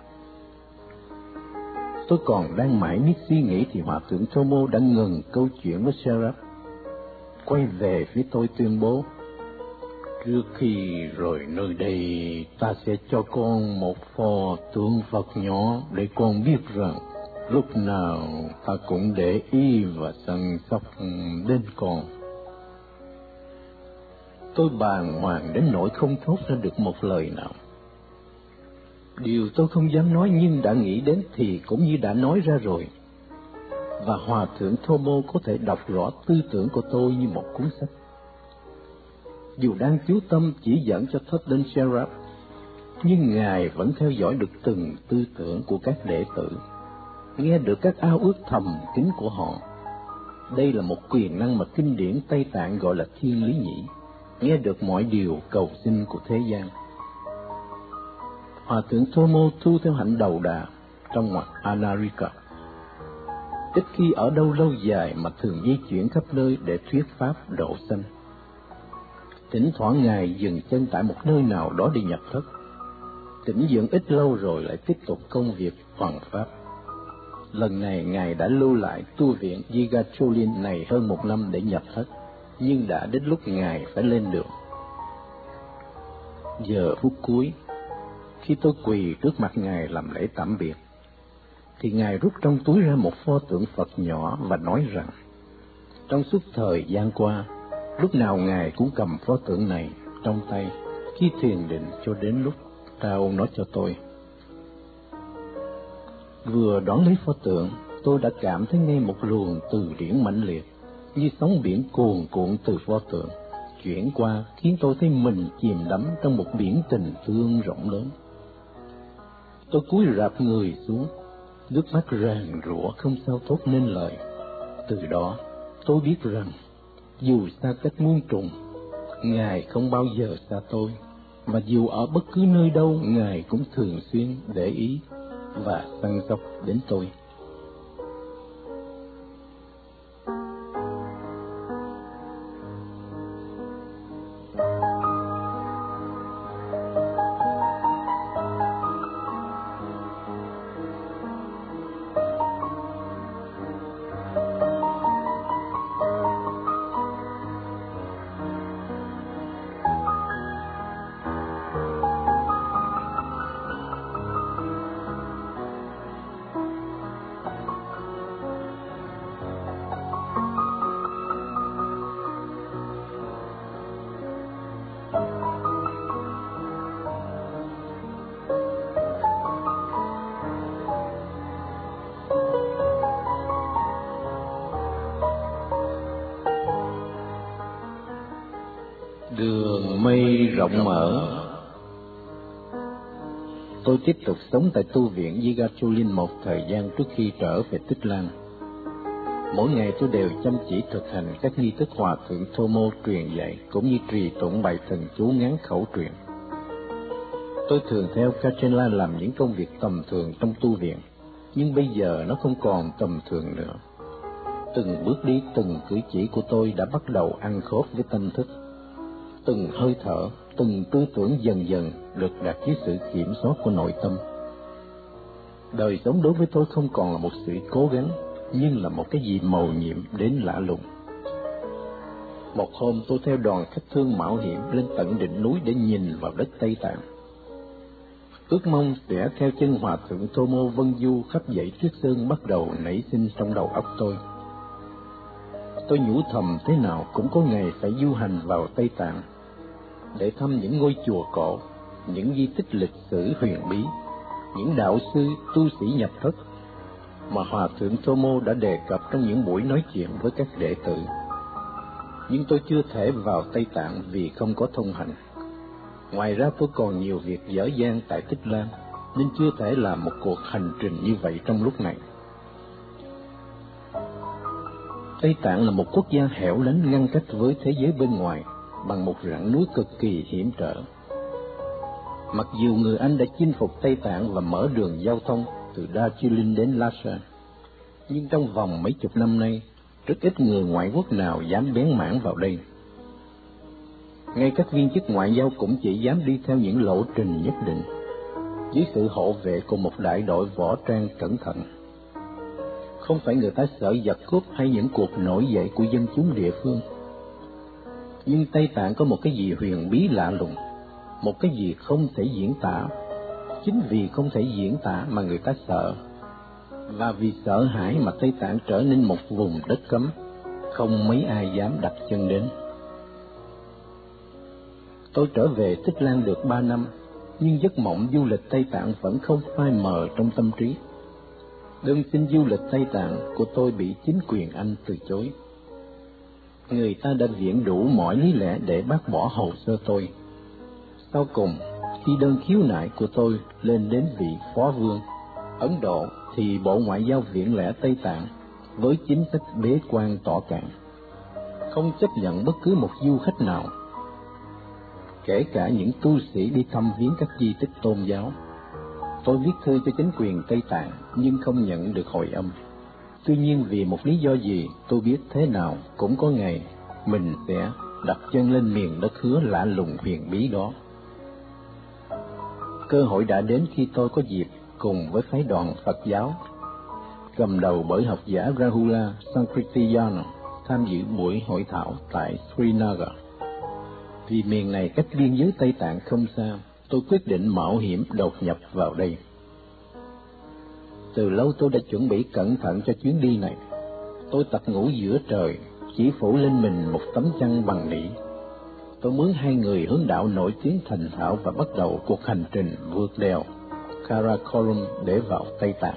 Tôi còn đang mãi miết suy nghĩ thì Hòa thượng Thomo đã ngừng câu chuyện với Sherab, quay về phía tôi tuyên bố: trước khi rời nơi đây, ta sẽ cho con một pho tượng Phật nhỏ để con biết rằng lúc nào ta cũng để ý và săn sóc đến con. Tôi bàng hoàng đến nỗi không thốt ra được một lời nào. Điều tôi không dám nói nhưng đã nghĩ đến thì cũng như đã nói ra rồi. Và Hòa thượng Thomo có thể đọc rõ tư tưởng của tôi như một cuốn sách. Dù đang chú tâm chỉ dẫn cho Thubten Sherab, nhưng Ngài vẫn theo dõi được từng tư tưởng của các đệ tử, nghe được các ao ước thầm kín của họ. Đây là một quyền năng mà kinh điển Tây Tạng gọi là thiên lý nhĩ, nghe được mọi điều cầu xin của thế gian. Hòa thượng Thomo tu theo hạnh đầu đà trong ngoặc Anarika. Ít khi ở đâu lâu dài mà thường di chuyển khắp nơi để thuyết pháp độ sanh. Thỉnh thoảng Ngài dừng chân tại một nơi nào đó đi nhập thất, tĩnh dưỡng ít lâu rồi lại tiếp tục công việc hoàn pháp. Lần này Ngài đã lưu lại tu viện Yigacholin này hơn một năm để nhập thất, nhưng đã đến lúc Ngài phải lên đường. Giờ phút cuối, khi tôi quỳ trước mặt Ngài làm lễ tạm biệt, thì Ngài rút trong túi ra một pho tượng Phật nhỏ và nói rằng, trong suốt thời gian qua, lúc nào Ngài cũng cầm pho tượng này trong tay khi thiền định cho đến lúc trao nó cho tôi. Vừa đón lấy pho tượng, tôi đã cảm thấy ngay một luồng từ điển mãnh liệt, như sóng biển cuồn cuộn từ pho tượng, chuyển qua khiến tôi thấy mình chìm đắm trong một biển tình thương rộng lớn. Tôi cúi rạp người xuống, nước mắt ràn rủa không sao thốt nên lời. Từ đó, tôi biết rằng, dù xa cách muôn trùng, Ngài không bao giờ xa tôi, và dù ở bất cứ nơi đâu, Ngài cũng thường xuyên để ý và săn sóc đến tôi. Đường mây rộng mở. Tôi tiếp tục sống tại tu viện Yigacholin một thời gian trước khi trở về Tích Lan. Mỗi ngày tôi đều chăm chỉ thực hành các nghi thức Hòa thượng Thomo truyền dạy, cũng như trì tụng bài thần chú ngắn khẩu truyền. Tôi thường theo Kachenla làm những công việc tầm thường trong tu viện, nhưng bây giờ nó không còn tầm thường nữa. Từng bước đi, từng cử chỉ của tôi đã bắt đầu ăn khớp với tâm thức. Từng hơi thở, từng tư tưởng dần dần được đặt dưới sự kiểm soát của nội tâm. Đời sống đối với tôi không còn là một sự cố gắng, nhưng là một cái gì mầu nhiệm đến lạ lùng. Một hôm tôi theo đoàn khách thương mạo hiểm lên tận đỉnh núi để nhìn vào đất Tây Tạng. Ước mong sẽ theo chân Hòa thượng Thomo vân du khắp dãy Tuyết Sơn bắt đầu nảy sinh trong đầu óc tôi. Tôi nhủ thầm thế nào cũng có ngày phải du hành vào Tây Tạng, để thăm những ngôi chùa cổ, những di tích lịch sử huyền bí, những đạo sư, tu sĩ nhập thất mà Hòa thượng Thomo đã đề cập trong những buổi nói chuyện với các đệ tử. Nhưng tôi chưa thể vào Tây Tạng vì không có thông hành. Ngoài ra tôi còn nhiều việc dở dang tại Tích Lan, nên chưa thể làm một cuộc hành trình như vậy trong lúc này. Tây Tạng là một quốc gia hẻo lánh ngăn cách với thế giới bên ngoài bằng một rặng núi cực kỳ hiểm trở. Mặc dù người Anh đã chinh phục Tây Tạng và mở đường giao thông từ Darjeeling đến Lhasa, nhưng trong vòng mấy chục năm nay, rất ít người ngoại quốc nào dám bén mảng vào đây. Ngay các viên chức ngoại giao cũng chỉ dám đi theo những lộ trình nhất định, dưới sự hộ vệ của một đại đội võ trang cẩn thận. Không phải người ta sợ giặc cướp hay những cuộc nổi dậy của dân chúng địa phương. Nhưng Tây Tạng có một cái gì huyền bí lạ lùng, một cái gì không thể diễn tả. Chính vì không thể diễn tả mà người ta sợ, và vì sợ hãi mà Tây Tạng trở nên một vùng đất cấm, không mấy ai dám đặt chân đến. Tôi trở về Tích Lan được ba năm, nhưng giấc mộng du lịch Tây Tạng vẫn không phai mờ trong tâm trí. Đơn xin du lịch Tây Tạng của tôi bị chính quyền Anh từ chối. Người ta đã viện đủ mọi lý lẽ để bác bỏ hồ sơ tôi. Sau cùng, khi đơn khiếu nại của tôi lên đến vị Phó Vương Ấn Độ, thì Bộ Ngoại giao Viện Lẻ Tây Tạng với chính sách bế quan tỏ cạn, không chấp nhận bất cứ một du khách nào, kể cả những tu sĩ đi thăm viếng các di tích tôn giáo. Tôi viết thư cho chính quyền Tây Tạng nhưng không nhận được hồi âm. Tuy nhiên vì một lý do gì tôi biết thế nào cũng có ngày mình sẽ đặt chân lên miền đất hứa lạ lùng huyền bí đó. Cơ hội đã đến khi tôi có dịp cùng với phái đoàn Phật giáo cầm đầu bởi học giả Rahula Sankrityayan tham dự buổi hội thảo tại Srinagar. Vì miền này cách biên giới Tây Tạng không xa, tôi quyết định mạo hiểm đột nhập vào đây. Từ lâu tôi đã chuẩn bị cẩn thận cho chuyến đi này. Tôi tập ngủ giữa trời, chỉ phủ lên mình một tấm chăn bằng nỉ. Tôi mướn hai người hướng đạo nổi tiếng thành thạo và bắt đầu cuộc hành trình vượt đèo Karakoram để vào Tây Tạng.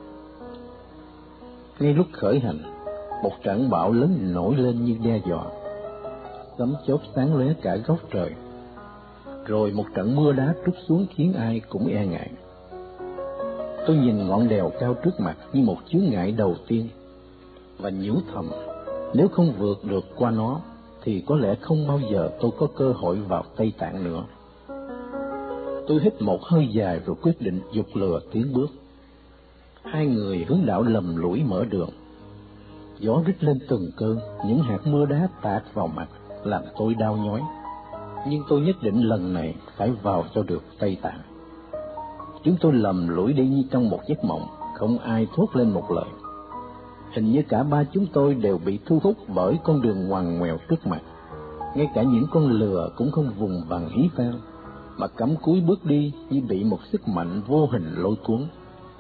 Ngay lúc khởi hành, một trận bão lớn nổi lên như đe dọa. Sấm chớp sáng lóe cả góc trời. Rồi một trận mưa đá trút xuống khiến ai cũng e ngại. Tôi nhìn ngọn đèo cao trước mặt như một chướng ngại đầu tiên và nhủ thầm, nếu không vượt được qua nó thì có lẽ không bao giờ tôi có cơ hội vào Tây Tạng nữa. Tôi hít một hơi dài rồi quyết định giục lừa tiến bước. Hai người hướng đạo lầm lũi mở đường. Gió rít lên từng cơn, những hạt mưa đá tạt vào mặt làm tôi đau nhói. Nhưng tôi nhất định lần này phải vào cho được Tây Tạng. Chúng tôi lầm lũi đi như trong một giấc mộng, không ai thốt lên một lời. Hình như cả ba chúng tôi đều bị thu hút bởi con đường ngoằn ngoèo trước mặt. Ngay cả những con lừa cũng không vùng vằng hí vang, mà cắm cúi bước đi như bị một sức mạnh vô hình lôi cuốn.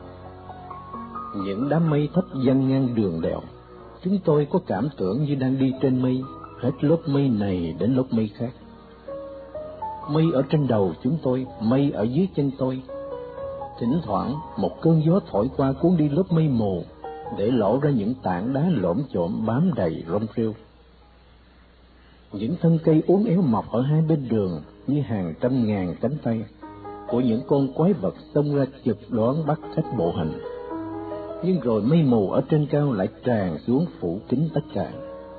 Những đám mây thấp dăng ngang đường đèo, chúng tôi có cảm tưởng như đang đi trên mây, hết lớp mây này đến lớp mây khác. Mây ở trên đầu chúng tôi, mây ở dưới chân tôi. Thỉnh thoảng một cơn gió thổi qua cuốn đi lớp mây mù, để lộ ra những tảng đá lổm chổm bám đầy rong rêu. Những thân cây uốn éo mọc ở hai bên đường như hàng trăm ngàn cánh tay của những con quái vật xông ra chụp đoán bắt khách bộ hành. Nhưng rồi mây mù ở trên cao lại tràn xuống phủ kín tất cả.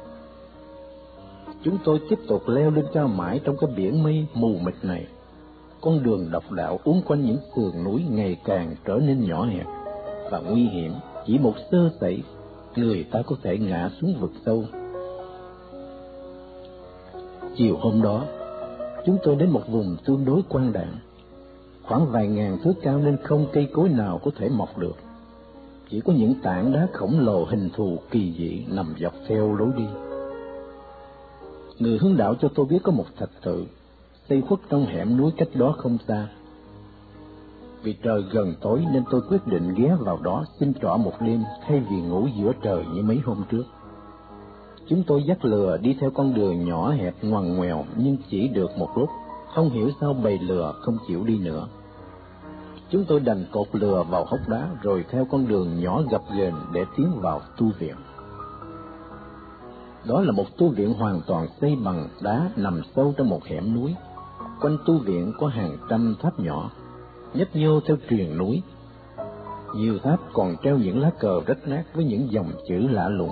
Chúng tôi tiếp tục leo lên cao mãi trong cái biển mây mù mịt này. Con đường độc đạo uốn quanh những sườn núi ngày càng trở nên nhỏ hẹp và nguy hiểm. Chỉ một sơ sẩy, người ta có thể ngã xuống vực sâu. Chiều hôm đó, chúng tôi đến một vùng tương đối quang đãng, khoảng vài ngàn thước cao nên không cây cối nào có thể mọc được. Chỉ có những tảng đá khổng lồ hình thù kỳ dị nằm dọc theo lối đi. Người hướng đạo cho tôi biết có một thạch tự xây khuất trong hẻm núi cách đó không xa. Vì trời gần tối nên tôi quyết định ghé vào đó xin trọ một đêm thay vì ngủ giữa trời như mấy hôm trước. Chúng tôi dắt lừa đi theo con đường nhỏ hẹp ngoằn ngoèo, nhưng chỉ được một lúc, không hiểu sao bầy lừa không chịu đi nữa. Chúng tôi đành cột lừa vào hốc đá rồi theo con đường nhỏ gập ghềnh để tiến vào tu viện. Đó là một tu viện hoàn toàn xây bằng đá nằm sâu trong một hẻm núi. Quanh tu viện có hàng trăm tháp nhỏ, nhấp nhô theo triền núi. Nhiều tháp còn treo những lá cờ rách nát với những dòng chữ lạ lùng.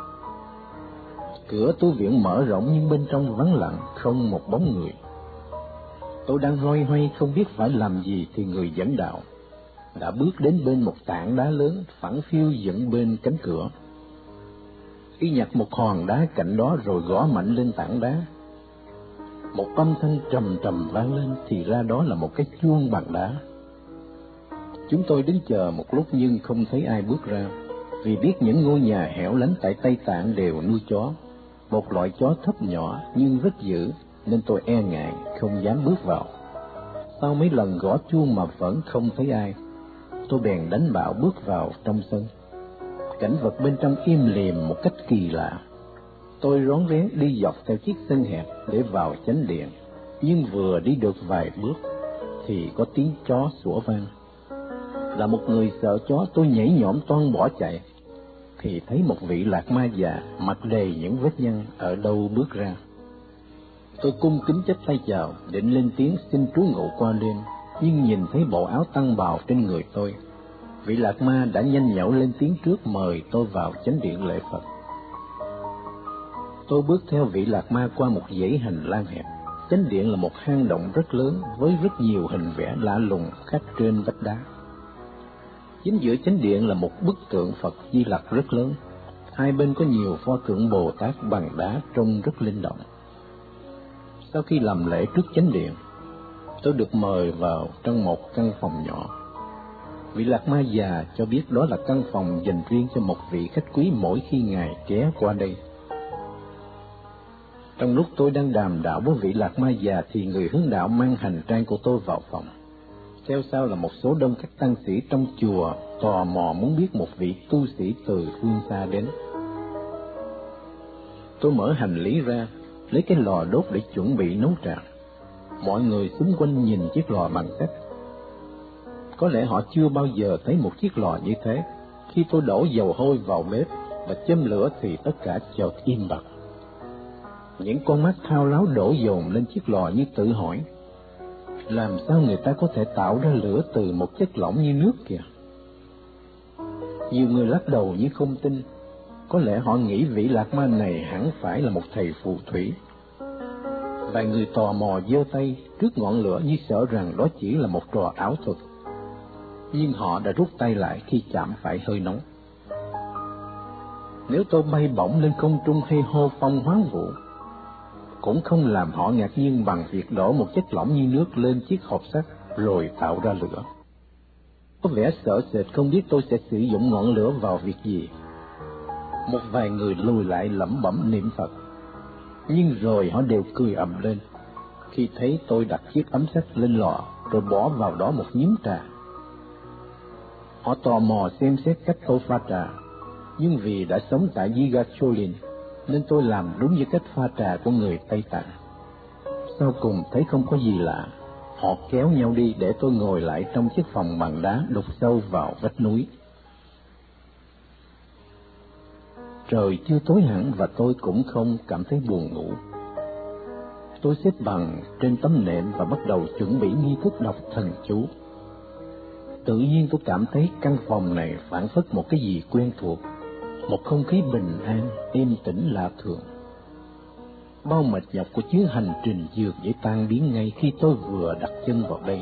Cửa tu viện mở rộng nhưng bên trong vắng lặng, không một bóng người. Tôi đang loay hoay không biết phải làm gì thì người dẫn đạo đã bước đến bên một tảng đá lớn phẳng phiu dựng bên cánh cửa. Y nhặt một hòn đá cạnh đó rồi gõ mạnh lên tảng đá. Một âm thanh trầm trầm vang lên, thì ra đó là một cái chuông bằng đá. Chúng tôi đứng chờ một lúc nhưng không thấy ai bước ra, vì biết những ngôi nhà hẻo lánh tại Tây Tạng đều nuôi chó, một loại chó thấp nhỏ nhưng rất dữ, nên tôi e ngại không dám bước vào. Sau mấy lần gõ chuông mà vẫn không thấy ai, tôi bèn đánh bạo bước vào trong sân. Cảnh vật bên trong im lìm một cách kỳ lạ. Tôi rón rén đi dọc theo chiếc sân hẹp để vào chánh điện, nhưng vừa đi được vài bước thì có tiếng chó sủa vang. Là một người sợ chó, tôi nhảy nhõm toan bỏ chạy, thì thấy một vị lạc ma già mặt đầy những vết nhăn ở đâu bước ra. Tôi cung kính chắp tay chào, định lên tiếng xin trú ngụ qua đêm, nhưng nhìn thấy bộ áo tăng bào trên người tôi, Vị Lạc Ma đã nhanh nhảu lên tiếng trước mời tôi vào chánh điện lễ Phật. Tôi bước theo vị Lạc Ma qua một dãy hành lang hẹp. Chánh điện là một hang động rất lớn với rất nhiều hình vẽ lạ lùng khắc trên vách đá. Chính giữa chánh điện là một bức tượng Phật Di Lặc rất lớn. Hai bên có nhiều pho tượng Bồ Tát bằng đá trông rất linh động. Sau khi làm lễ trước chánh điện, tôi được mời vào trong một căn phòng nhỏ. Vị Lạc Ma già cho biết đó là căn phòng dành riêng cho một vị khách quý mỗi khi ngài ghé qua đây. Trong lúc tôi đang đàm đạo với vị Lạc Ma già thì người hướng đạo mang hành trang của tôi vào phòng. Theo sau là một số đông các tăng sĩ trong chùa tò mò muốn biết một vị tu sĩ từ phương xa đến. Tôi mở hành lý ra, lấy cái lò đốt để chuẩn bị nấu trà. Mọi người xung quanh nhìn chiếc lò bằng sắt. Có lẽ họ chưa bao giờ thấy một chiếc lò như thế. Khi tôi đổ dầu hôi vào bếp và châm lửa thì tất cả chợt im bặt. Những con mắt thao láo đổ dồn lên chiếc lò như tự hỏi, làm sao người ta có thể tạo ra lửa từ một chất lỏng như nước kìa? Nhiều người lắc đầu như không tin. Có lẽ họ nghĩ vị Lạc Ma này hẳn phải là một thầy phù thủy. Vài người tò mò giơ tay trước ngọn lửa như sợ rằng đó chỉ là một trò ảo thuật. Nhưng họ đã rút tay lại khi chạm phải hơi nóng. Nếu tôi bay bổng lên không trung hay hô phong hoán vũ, cũng không làm họ ngạc nhiên bằng việc đổ một chất lỏng như nước lên chiếc hộp sắt rồi tạo ra lửa. Có vẻ sợ sệt không biết tôi sẽ sử dụng ngọn lửa vào việc gì. Một vài người lùi lại lẩm bẩm niệm Phật, nhưng rồi họ đều cười ầm lên khi thấy tôi đặt chiếc ấm sắt lên lò rồi bỏ vào đó một nhúm trà. Họ tò mò xem xét cách tôi pha trà, nhưng vì đã sống tại Yigacholin nên tôi làm đúng như cách pha trà của người Tây Tạng. Sau cùng thấy không có gì lạ, họ kéo nhau đi để tôi ngồi lại trong chiếc phòng bằng đá đục sâu vào vách núi. Trời chưa tối hẳn và tôi cũng không cảm thấy buồn ngủ. Tôi xếp bằng trên tấm nệm và bắt đầu chuẩn bị nghi thức đọc thần chú. Tự nhiên tôi cảm thấy căn phòng này phảng phất một cái gì quen thuộc, một không khí bình an, êm tĩnh lạ thường. Bao mệt nhọc của chuyến hành trình dường như tan biến ngay khi tôi vừa đặt chân vào đây.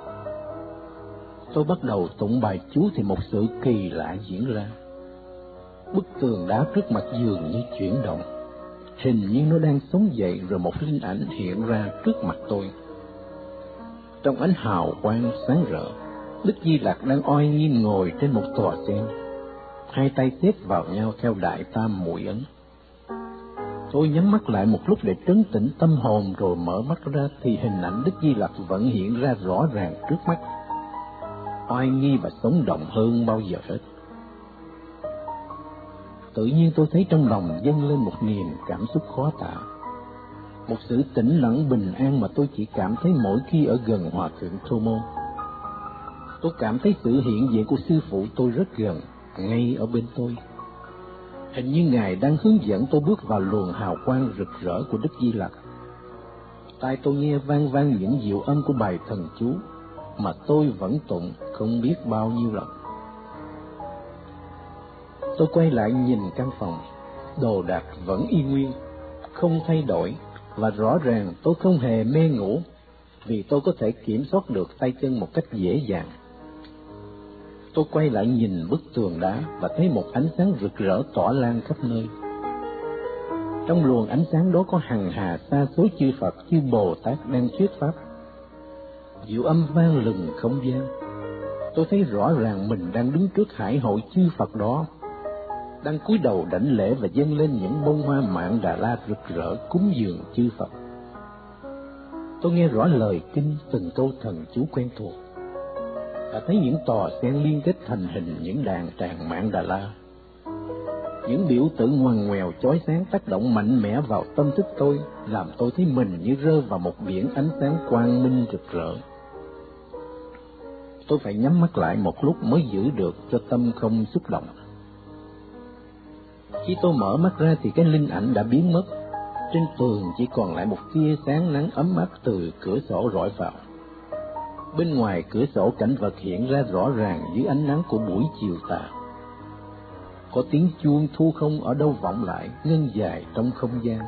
Tôi bắt đầu tụng bài chú thì một sự kỳ lạ diễn ra. Bức tường đá trước mặt dường như chuyển động, hình như nó đang sống dậy rồi một linh ảnh hiện ra trước mặt tôi. Trong ánh hào quang sáng rỡ, Đức Di Lặc đang oai nghiêm ngồi trên một tòa sen, hai tay xếp vào nhau theo đại tam muội ấn. Tôi nhắm mắt lại một lúc để trấn tĩnh tâm hồn rồi mở mắt ra thì hình ảnh Đức Di Lặc vẫn hiện ra rõ ràng trước mắt, oai nghi và sống động hơn bao giờ hết. Tự nhiên tôi thấy trong lòng dâng lên một niềm cảm xúc khó tả, một sự tĩnh lặng bình an mà tôi chỉ cảm thấy mỗi khi ở gần Hòa thượng Thomo. Tôi cảm thấy sự hiện diện của sư phụ tôi rất gần, ngay ở bên tôi. Hình như Ngài đang hướng dẫn tôi bước vào luồng hào quang rực rỡ của Đức Di Lặc. Tai tôi nghe vang vang những diệu âm của bài thần chú mà tôi vẫn tụng không biết bao nhiêu lần. Tôi quay lại nhìn căn phòng, đồ đạc vẫn y nguyên, không thay đổi, và rõ ràng tôi không hề mê ngủ, vì tôi có thể kiểm soát được tay chân một cách dễ dàng. Tôi quay lại nhìn bức tường đá và thấy một ánh sáng rực rỡ tỏa lan khắp nơi. Trong luồng ánh sáng đó có hằng hà sa số chư Phật, chư Bồ Tát đang thuyết pháp. Diệu âm vang lừng không gian. Tôi thấy rõ ràng mình đang đứng trước hải hội chư Phật đó, đang cúi đầu đảnh lễ và dâng lên những bông hoa Mạn Đà La rực rỡ cúng dường chư Phật. Tôi nghe rõ lời kinh từng câu thần chú quen thuộc, và thấy những tòa sen liên kết thành hình những đàn tràng Mạn Đà La. Những biểu tượng ngoằn ngoèo chói sáng tác động mạnh mẽ vào tâm thức tôi, làm tôi thấy mình như rơi vào một biển ánh sáng quang minh rực rỡ. Tôi phải nhắm mắt lại một lúc mới giữ được cho tâm không xúc động. Khi tôi mở mắt ra thì cái linh ảnh đã biến mất. Trên tường chỉ còn lại một tia sáng nắng ấm áp từ cửa sổ rọi vào. Bên ngoài cửa sổ cảnh vật hiện ra rõ ràng dưới ánh nắng của buổi chiều tà. Có tiếng chuông thu không ở đâu vọng lại, ngân dài trong không gian.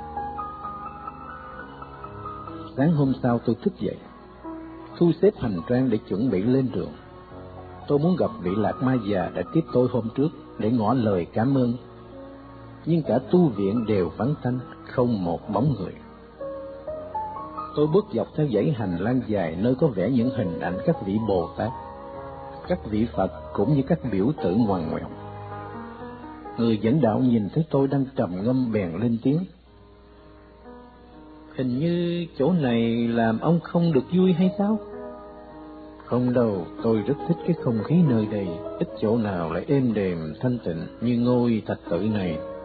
Sáng hôm sau tôi thức dậy, thu xếp hành trang để chuẩn bị lên đường. Tôi muốn gặp vị Lạc Ma già đã tiếp tôi hôm trước để ngỏ lời cảm ơn. Nhưng cả tu viện đều vắng tanh, không một bóng người. Tôi bước dọc theo dãy hành lang dài nơi có vẽ những hình ảnh các vị Bồ Tát, các vị Phật cũng như các biểu tượng ngoằn ngoèo. Người dẫn đạo nhìn thấy tôi đang trầm ngâm bèn lên tiếng: "Hình như chỗ này làm ông không được vui hay sao?" "Không đâu, tôi rất thích cái không khí nơi đây, ít chỗ nào lại êm đềm thanh tịnh như ngôi thạch tự này."